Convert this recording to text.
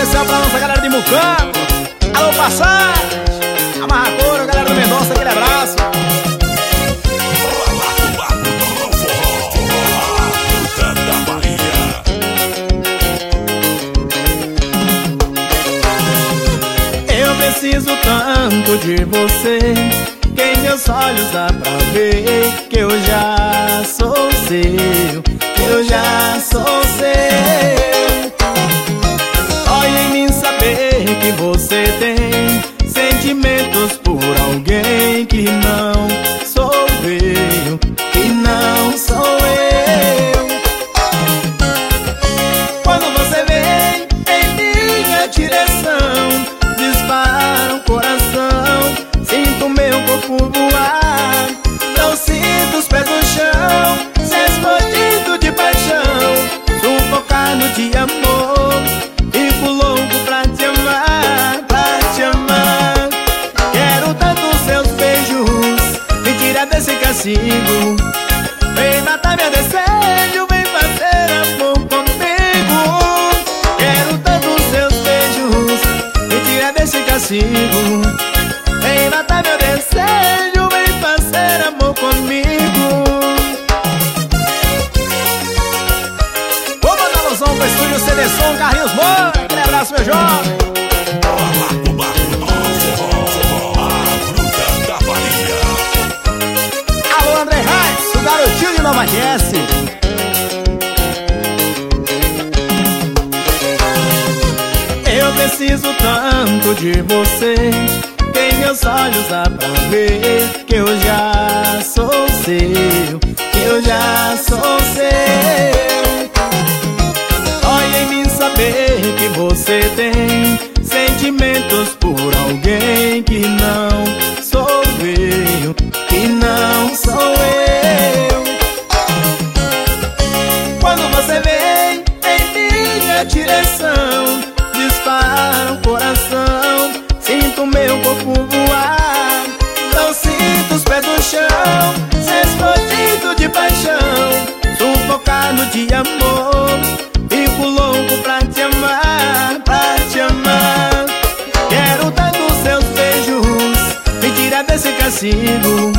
especial pra nossa galera de Mucambo. Alô, Passagem, Amarradora, galera do Mendonça, aquele abraço. Eu preciso tanto de você, que em meus olhos dá pra ver que eu já sou seu, que eu já sou seu. Dói em mim saber que você tem sentimentos por alguém que não sou eu, que não sou eu. Quando você vem em minha direção, dispara o coração, sinto meu corpo voar. Não sinto os pés no chão, se explodindo de paixão, sufocado de amor. Fico louco pra te amar, pra te amar. Quero tanto seus beijos, me tira desse castigo. Vem matar meu desejo, vem fazer amor comigo. Quero tanto seus beijos, me tira desse castigo. Vem matar meu desejo, vem fazer amor comigo. Vou mandar alusão pro estúdio CD Som Carlinhos Moura. Aquele abraço, meu jovem. Alô, André Reis, o garotinho de Nova Jersey. Eu preciso tanto de você, que em meus olhos dá pra ver que eu já sou seu, que eu já sou seu. Dói em mim saber que você tem sentimentos por alguém que não sou eu, que não sou eu. Quando você vem em minha direção, dispara o coração, sinto meu corpo voar. Não sinto os pés no chão, se explodindo de paixão, sufocado de amor. Fico louco pra te amar, pra te amar. Quero tanto seus beijos, me tira desse castigo.